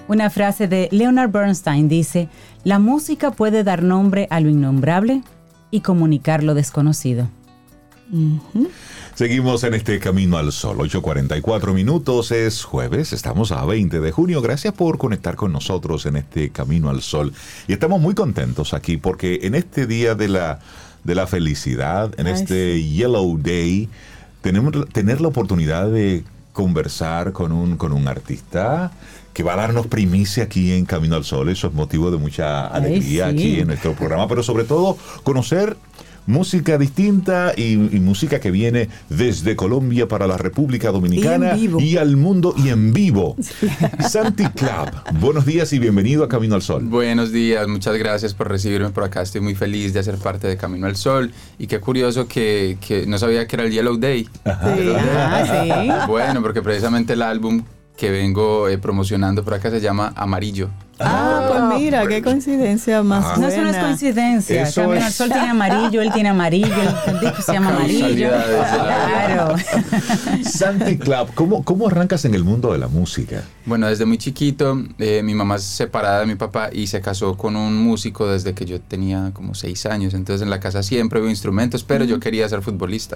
Una frase de Leonard Bernstein dice: la música puede dar nombre a lo innombrable y comunicar lo desconocido. Seguimos en este Camino al Sol, 8:44 minutos, es jueves, estamos a 20 de junio. Gracias por conectar con nosotros en este Camino al Sol. Y estamos muy contentos aquí porque en este día de la felicidad, en este Yellow Day, tener la oportunidad de conversar con un artista que va a darnos primicia aquí en Camino al Sol. Eso es motivo de mucha alegría aquí en nuestro programa, pero sobre todo conocer música distinta y música que viene desde Colombia para la República Dominicana y al mundo y en vivo. Santi Club, buenos días y bienvenido a Camino al Sol. Buenos días, muchas gracias por recibirme por acá. Estoy muy feliz de ser parte de Camino al Sol. Y qué curioso que no sabía que era el Yellow Day. Sí. Bueno, porque precisamente el álbum que vengo promocionando por acá se llama Amarillo. Pues mira, qué coincidencia más buena. No es una coincidencia. Eso Camino al Sol tiene amarillo, él tiene amarillo, el disco se llama Amarillo. Claro. Santi Club, ¿cómo arrancas en el mundo de la música? Bueno, desde muy chiquito, mi mamá es separada de mi papá y se casó con un músico desde que yo tenía como 6 años. Entonces en la casa siempre hubo instrumentos, pero yo quería ser futbolista.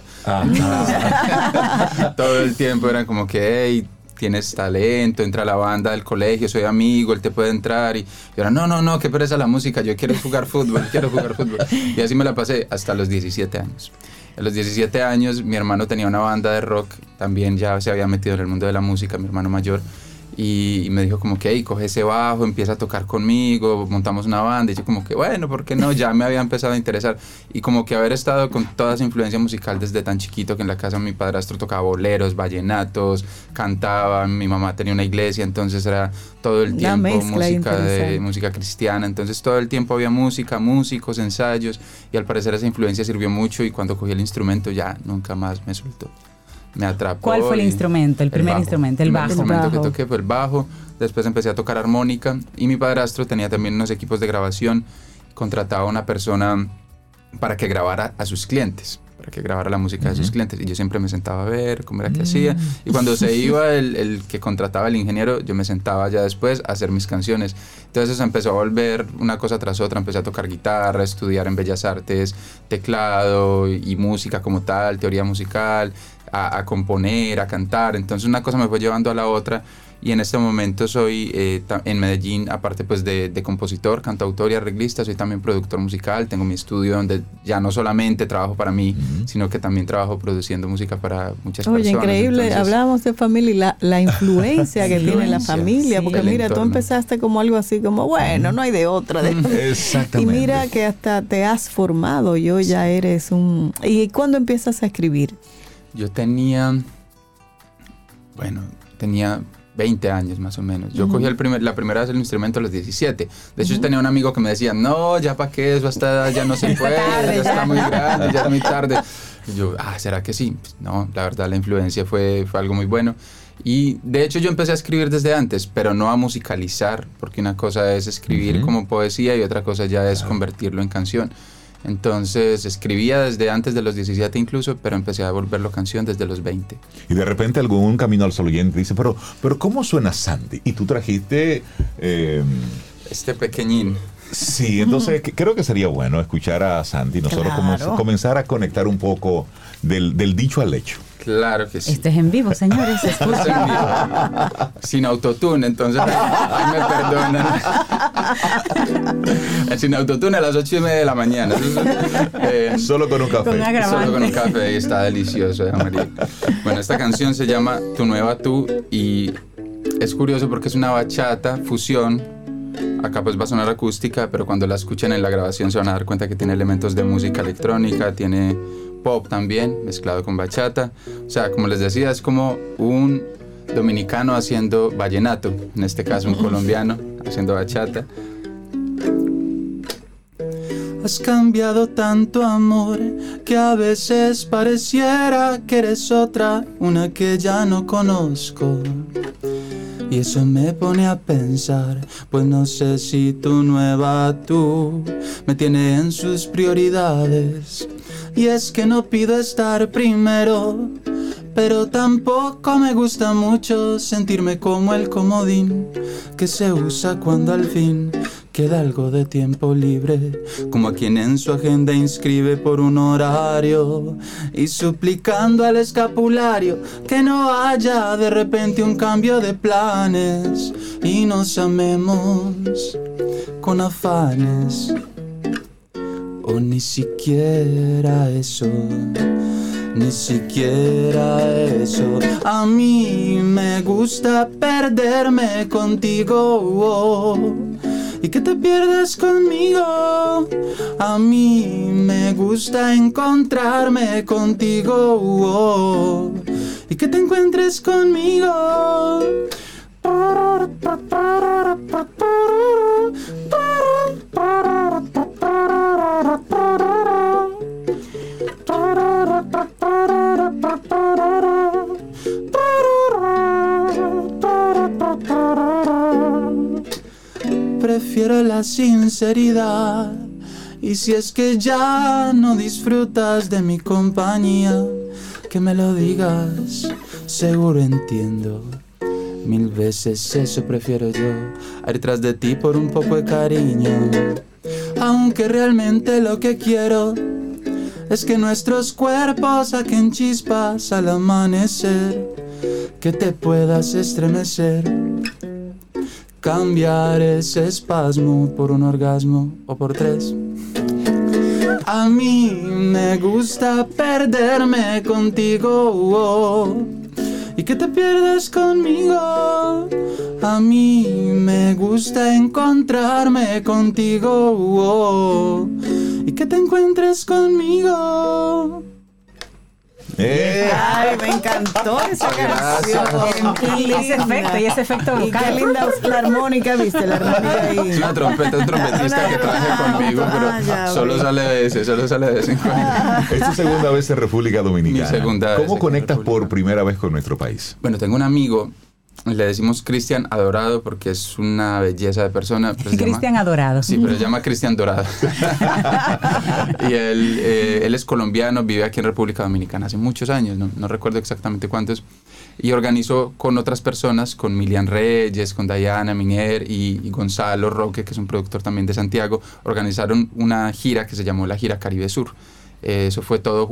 Todo el tiempo era como que, hey, tienes talento, entra a la banda del colegio, soy amigo, él te puede entrar. Y yo era, no, qué pereza la música, yo quiero jugar fútbol. Y así me la pasé hasta los 17 años. A los 17 años mi hermano tenía una banda de rock, también ya se había metido en el mundo de la música, mi hermano mayor. Y me dijo como que, hey, coge ese bajo, empieza a tocar conmigo, montamos una banda. Y yo como que, bueno, ¿por qué no? Ya me había empezado a interesar. Y como que haber estado con toda esa influencia musical desde tan chiquito, que en la casa mi padrastro tocaba boleros, vallenatos, cantaba, mi mamá tenía una iglesia, entonces era todo el tiempo música cristiana. Entonces todo el tiempo había música, músicos, ensayos. Y al parecer esa influencia sirvió mucho y cuando cogí el instrumento ya nunca más me soltó. Me atrapó. ¿Cuál fue el instrumento? El primer instrumento, el bajo. El instrumento que toqué fue el bajo. Después empecé a tocar armónica y mi padrastro tenía también unos equipos de grabación. Contrataba a una persona para que grabara a sus clientes, para que grabara la música de sus clientes. Y yo siempre me sentaba a ver cómo era que hacía. Y cuando se iba el que contrataba el ingeniero, yo me sentaba ya después a hacer mis canciones. Entonces empezó a volver una cosa tras otra. Empecé a tocar guitarra, a estudiar en Bellas Artes, teclado y música como tal, teoría musical, a componer, a cantar. Entonces una cosa me fue llevando a la otra. Y en este momento soy en Medellín, aparte pues de compositor, cantautor y arreglista, soy también productor musical. Tengo mi estudio donde ya no solamente trabajo para mí, sino que también trabajo produciendo música para muchas personas. Oye, increíble. Entonces, hablábamos de familia y la influencia que tiene la familia, porque mira, tú empezaste como algo así como, bueno, no hay de otra. Exactamente. Y mira que hasta te has formado, ya eres un... ¿Y cuándo empiezas a escribir? Yo tenía 20 años más o menos. Yo cogí la primera vez el instrumento a los 17. De hecho, yo tenía un amigo que me decía, no, ya para qué, eso hasta edad ya no se puede, ya está muy grande, ya es muy tarde. Y yo, ¿será que sí? Pues no, la verdad la influencia fue algo muy bueno. Y de hecho yo empecé a escribir desde antes, pero no a musicalizar, porque una cosa es escribir como poesía y otra cosa ya es convertirlo en canción. Entonces escribía desde antes de los 17 incluso, pero empecé a volverlo canción desde los 20. Y de repente algún Camino al Sol oyente dice, pero ¿cómo suena Santi? Y tú trajiste... este pequeñín. Sí, entonces creo que sería bueno escuchar a Santi, nosotros comenzar a conectar un poco del dicho al hecho. Claro que sí. Este es en vivo, señores. Sin autotune, entonces ahí me perdonan. Sin autotune a las 8:30 de la mañana. Solo con un café. Solo con un café y está delicioso, María. Bueno, esta canción se llama Tu Nueva Tú y es curioso porque es una bachata, fusión. Acá pues va a sonar acústica, pero cuando la escuchen en la grabación se van a dar cuenta que tiene elementos de música electrónica, tiene pop también, mezclado con bachata. O sea, como les decía, es como un dominicano haciendo vallenato, en este caso un colombiano haciendo bachata. Has cambiado tanto, amor, que a veces pareciera que eres otra, una que ya no conozco. Y eso me pone a pensar, pues no sé si tu nueva tú me tiene en sus prioridades. Y es que no pido estar primero, pero tampoco me gusta mucho sentirme como el comodín que se usa cuando al fin queda algo de tiempo libre, como a quien en su agenda inscribe por un horario y suplicando al escapulario que no haya de repente un cambio de planes y nos amemos con afanes. O ni siquiera eso, ni siquiera eso. A mí me gusta perderme contigo y que te pierdas conmigo. A mí me gusta encontrarme contigo y que te encuentres conmigo. Prefiero la sinceridad, y si es que ya no disfrutas de mi compañía, que me lo digas, seguro entiendo. 1000 veces eso prefiero yo, a ir tras de ti por un poco de cariño. Aunque realmente lo que quiero es que nuestros cuerpos saquen chispas al amanecer, que te puedas estremecer, cambiar ese espasmo por un orgasmo o por 3. A mí me gusta perderme contigo y que te pierdas conmigo. A mí me gusta encontrarme contigo y que te encuentres conmigo. Ay, me encantó esa canción. Y ese efecto Y vocal. qué linda la armónica, ¿viste? La armónica ahí. Es una trompeta, un trompetista que traje conmigo, pero solo sale de vez en cuando. Es tu segunda vez en República Dominicana. Mi segunda vez ¿Cómo en conectas República. por primera vez con nuestro país? Bueno, tengo un amigo, le decimos Cristian Adorado porque es una belleza de persona. Cristian Adorado. Sí, pero se llama Cristian Dorado. Y él es colombiano, vive aquí en República Dominicana hace muchos años, no recuerdo exactamente cuántos, y organizó con otras personas, con Milian Reyes, con Diana Minier y Gonzalo Roque, que es un productor también de Santiago, organizaron una gira que se llamó la Gira Caribe Sur. Eso fue todo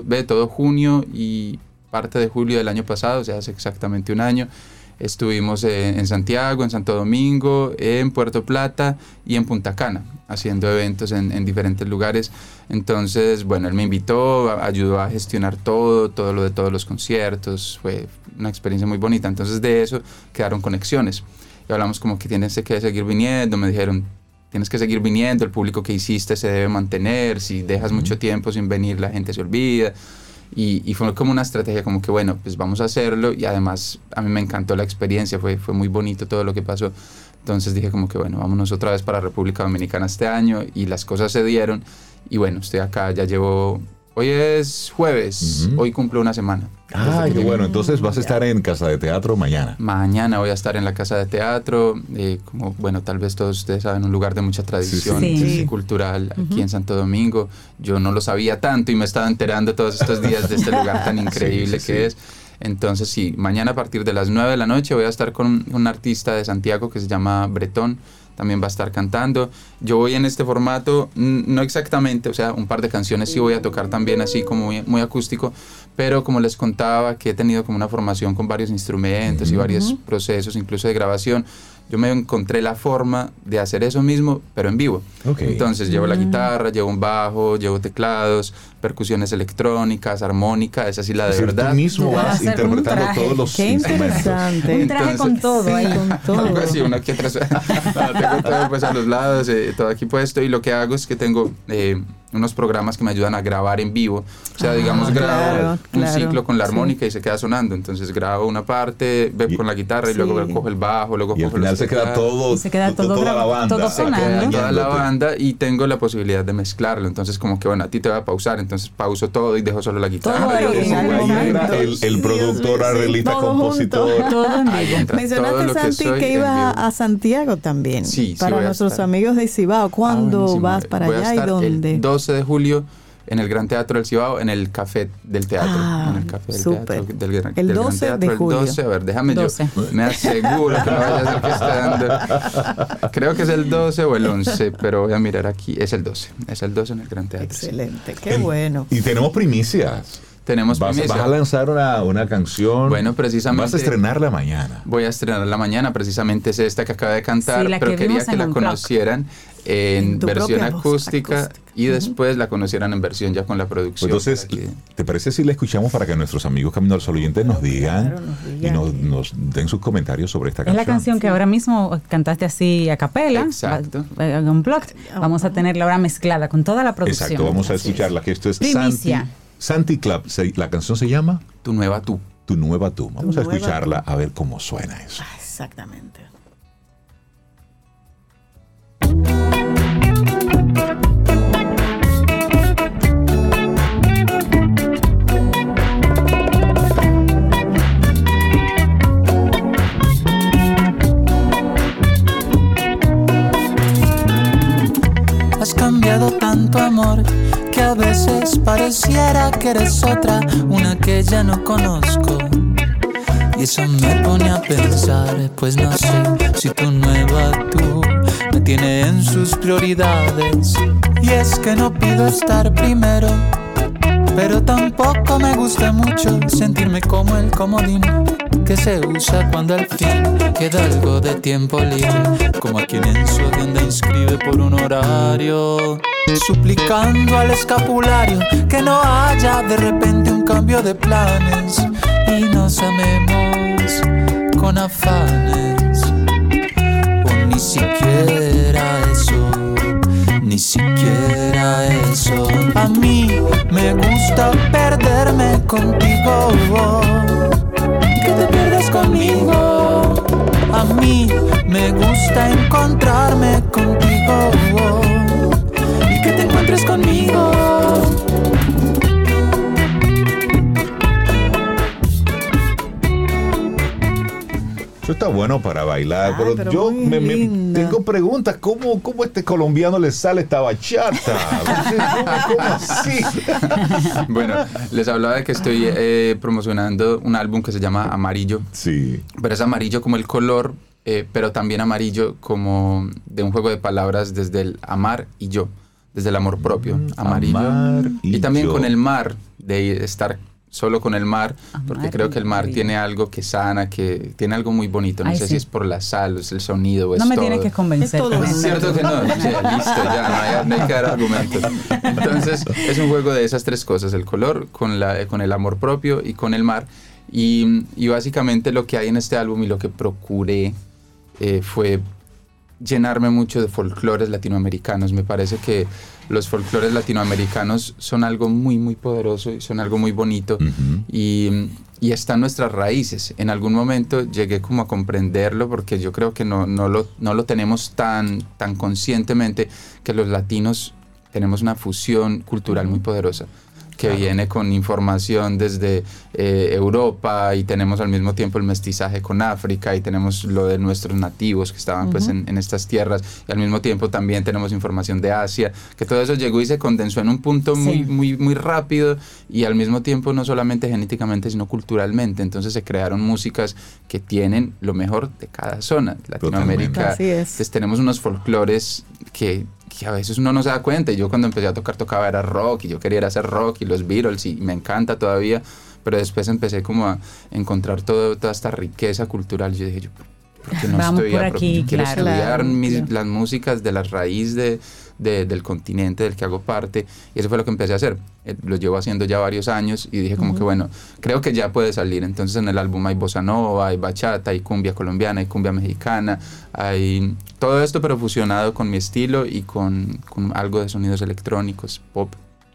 junio y parte de julio del año pasado, o sea, hace exactamente un año. Estuvimos en Santiago, en Santo Domingo, en Puerto Plata y en Punta Cana, haciendo eventos en diferentes lugares. Entonces, bueno, él me invitó, ayudó a gestionar todo lo de todos los conciertos. Fue una experiencia muy bonita. Entonces, de eso quedaron conexiones. Y hablamos como que tienes que seguir viniendo. Me dijeron, tienes que seguir viniendo, el público que hiciste se debe mantener. Si dejas mucho tiempo sin venir, la gente se olvida. Y fue como una estrategia como que bueno, pues vamos a hacerlo, y además a mí me encantó la experiencia, fue muy bonito todo lo que pasó. Entonces dije como que bueno, vámonos otra vez para República Dominicana este año, y las cosas se dieron, y bueno, estoy acá, ya llevo, hoy es jueves, hoy cumplo una semana. Ah, qué bueno, entonces vas a estar en Casa de Teatro mañana. Mañana voy a estar en la Casa de Teatro, como bueno, tal vez todos ustedes saben, un lugar de mucha tradición cultural aquí en Santo Domingo. Yo no lo sabía tanto y me estaba enterando todos estos días de este lugar tan increíble que es. Entonces sí, mañana a partir de las 9 de la noche voy a estar con un artista de Santiago que se llama Bretón. También va a estar cantando. Yo voy en este formato, no exactamente, o sea, un par de canciones sí voy a tocar también así como muy acústico, pero como les contaba que he tenido como una formación con varios instrumentos y varios procesos, incluso de grabación, yo me encontré la forma de hacer eso mismo, pero en vivo. Entonces llevo la guitarra, llevo un bajo, llevo teclados, percusiones electrónicas, armónica, esa sí la de verdad. Tú mismo vas interpretando todos los instrumentos. Interesante. Un traje con todo ahí. Con todo. Algo así, una aquí atrás. Tengo todo pues a los lados, todo aquí puesto, y lo que hago es que tengo unos programas que me ayudan a grabar en vivo. O sea, digamos, grabo un ciclo con la armónica y se queda sonando. Entonces grabo una parte, con la guitarra y luego cojo el bajo, luego cojo los se queda todo, toda la banda. Todo sonando. Toda la banda, y tengo la posibilidad de mezclarlo. Entonces como que bueno, a ti te va a pausar, entonces pauso todo y dejo solo la guitarra. El productor, arreglista, compositor. Todo en vivo. Mencionaste, Santi, que ibas a Santiago también. Sí, para nuestros amigos de Cibao. ¿Cuándo vas para allá y dónde? El 12 de julio en el Gran Teatro del Cibao, en el Café del Teatro. En el Café del súper. Teatro del El 12 Gran de Teatro, julio. El 12, a ver, déjame 12. yo. Me aseguro que no vaya a ser que esté dando. Creo que es el 12 o el 11, pero voy a mirar aquí. Es el 12. Es el 12 en el Gran Teatro. Excelente, qué bueno. Y tenemos primicias. Tenemos Vas primicia. a lanzar una canción. Bueno, precisamente. Vas a estrenarla mañana. Voy a estrenarla mañana, precisamente es esta que acaba de cantar, Sí, la pero que quería vimos que en la Unplugged. conocieran en En tu versión propia voz acústica acústica. y después la conocieran en versión ya con la producción. Entonces, para que- ¿te parece si la escuchamos para que nuestros amigos Camino al Sol oyentes nos digan Claro, nos y digan. nos den sus comentarios sobre esta Es canción? la canción que ahora mismo cantaste así a capela, Exacto. Unplugged. Vamos a tenerla ahora mezclada con toda la producción. Exacto, vamos a Así escucharla, que esto es Primicia. Santi Club. La canción se llama Tu nueva tú. Tu Nueva Tú. Vamos a Nueva escucharla a ver cómo suena eso. Ah, exactamente. Has cambiado tanto, amor, que a veces pareciera que eres otra, una que ya no conozco. Y eso me pone a pensar, pues no sé si tu nueva tú me tiene en sus prioridades. Y es que no pido estar primero, pero tampoco me gusta mucho sentirme como el comodín que se usa cuando al fin queda algo de tiempo libre, como a quien en su agenda inscribe por un horario, suplicando al escapulario que no haya de repente un cambio de planes y nos amemos con afanes. O ni siquiera eso, ni siquiera eso. A mí me gusta perderme contigo, que te pierdas conmigo. A mí me gusta encontrarme contigo y que te encuentres conmigo. Eso está bueno para bailar, Ay, pero pero yo muy linda. tengo preguntas. ¿Cómo este colombiano le sale esta bachata? ¿Cómo así? Bueno, les hablaba de que estoy promocionando un álbum que se llama Amarillo, Sí. pero es amarillo como el color, pero también amarillo como de un juego de palabras desde el amar y yo, desde el amor propio, amarillo. Amar Y también yo. con el mar, de estar solo con el mar, porque Amar creo y que el mar amarillo. tiene algo que sana, que tiene algo muy bonito. No Ay, sé sí. si es por la sal, es el sonido, o es No me todo. tienes que convencer. Es todo con un eso. Es cierto que no, sí, listo, ya, no hay que dar argumentos. Entonces, es un juego de esas tres cosas, el color, con el amor propio y con el mar. Y básicamente lo que hay en este álbum y lo que procuré fue llenarme mucho de folclores latinoamericanos. Me parece que los folclores latinoamericanos son algo muy, muy poderoso y son algo muy bonito. Ujú. Y están nuestras raíces. En algún momento llegué como a comprenderlo porque yo creo que no lo tenemos tan conscientemente, que los latinos tenemos una fusión cultural muy poderosa que viene con información desde Europa, y tenemos al mismo tiempo el mestizaje con África, y tenemos lo de nuestros nativos que estaban pues en estas tierras, y al mismo tiempo también tenemos información de Asia, que todo eso llegó y se condensó en un punto muy, Sí. muy, muy rápido, y al mismo tiempo no solamente genéticamente sino culturalmente. Entonces se crearon músicas que tienen lo mejor de cada zona. Latinoamérica, Así es. entonces tenemos unos folclores que a veces uno no se da cuenta. Y yo cuando empecé a tocar tocaba era rock, y yo quería ir a hacer rock y los Beatles, y me encanta todavía, pero después empecé como a encontrar toda esta riqueza cultural. Yo dije, ¿por qué no Vamos estoy por aquí, yo quiero claro. estudiar Claro. las músicas de la raíz del continente del que hago parte? Y eso fue lo que empecé a hacer. Lo llevo haciendo ya varios años, y dije como que bueno, creo que ya puede salir. Entonces en el álbum hay bossa nova, hay bachata, hay cumbia colombiana, hay cumbia mexicana, hay todo esto pero fusionado con mi estilo y con algo de sonidos electrónicos, pop.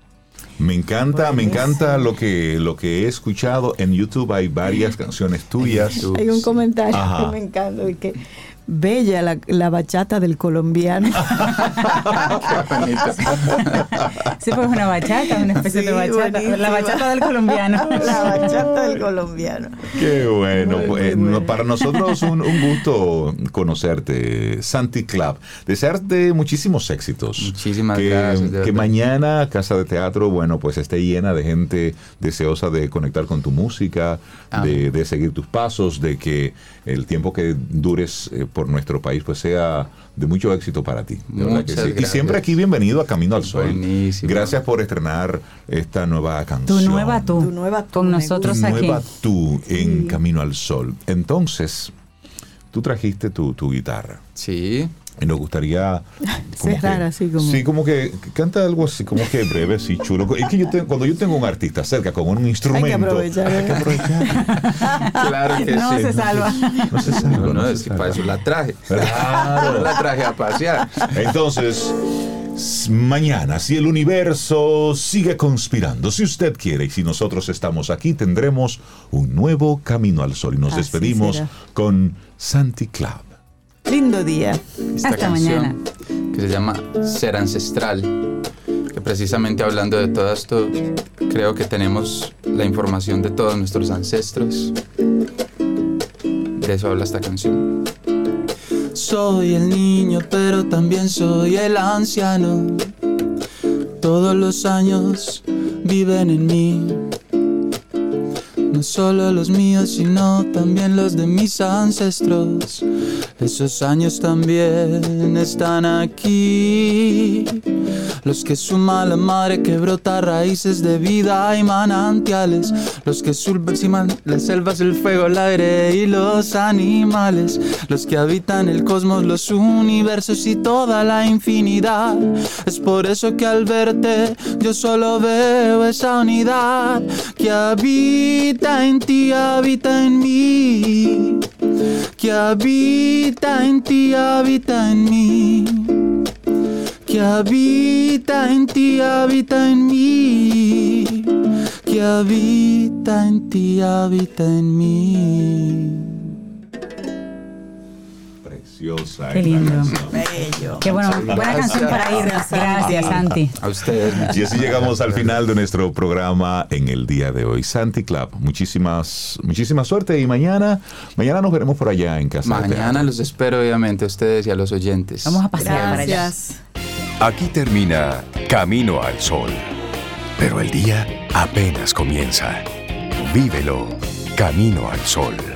Me encanta lo que he escuchado en YouTube. Hay varias canciones tuyas. Hay un comentario Ajá. que me encanta, de que bella la bachata del colombiano. Qué bonito. Sí, pues una bachata, una especie de bachata. Buenísima. La bachata del colombiano. La bachata del colombiano. Qué bueno. Muy Pues, bueno. para nosotros un gusto conocerte, Santi Club. Desearte muchísimos éxitos. Muchísimas gracias, de Que verdad. mañana Casa de Teatro, bueno, pues esté llena de gente deseosa de conectar con tu música, de seguir tus pasos, de que el tiempo que dures por nuestro país pues sea de mucho éxito para ti. De verdad que Muchas sí. Y gracias. siempre aquí bienvenido a Camino al Sol. Buenísimo. Gracias por estrenar esta nueva canción. Tu nueva tú. Tu nueva tú, Con me nosotros gusta. aquí. Nueva tú en Camino al Sol. Entonces, tú trajiste tu guitarra. Sí. Y nos gustaría Cerrar así como. Sí, como que canta algo así, como que breve, así chulo. Es que cuando yo tengo un artista cerca con un instrumento, aprovechar, hay que aprovechar. Claro que No sí. se salva. No se salva, No, no se es que salva. para eso la traje. Claro. La traje a pasear. Entonces, mañana, si el universo sigue conspirando, si usted quiere y si nosotros estamos aquí, tendremos un nuevo Camino al Sol. Y nos Así despedimos será. con Santi Club. Lindo día. Esta Hasta canción mañana. que se llama Ser Ancestral, que precisamente hablando de todo esto, creo que tenemos la información de todos nuestros ancestros. De eso habla esta canción. Soy el niño, pero también soy el anciano. Todos los años viven en mí. No solo los míos, sino también los de mis ancestros. Esos años también están aquí. Los que su mala madre que brota raíces de vida y manantiales. Los que subversiman las selvas, el fuego, el aire y los animales. Los que habitan el cosmos, los universos y toda la infinidad. Es por eso que al verte yo solo veo esa unidad que habita en ti, habita en mí. Que habita en ti, habita en mí. Que habita en ti, habita en mí. Que habita en ti, habita en mí. Preciosa. Qué lindo. Bello. Qué bueno, buena canción para irnos. Gracias, Santi. A ustedes. Y así llegamos al final de nuestro programa en el día de hoy. Santi Club, muchísima suerte y mañana nos veremos por allá en Casa de Mañana Teatro. los espero obviamente a ustedes y a los oyentes. Vamos a pasear para allá. Gracias. Aquí termina Camino al Sol. Pero el día apenas comienza. Vívelo Camino al Sol.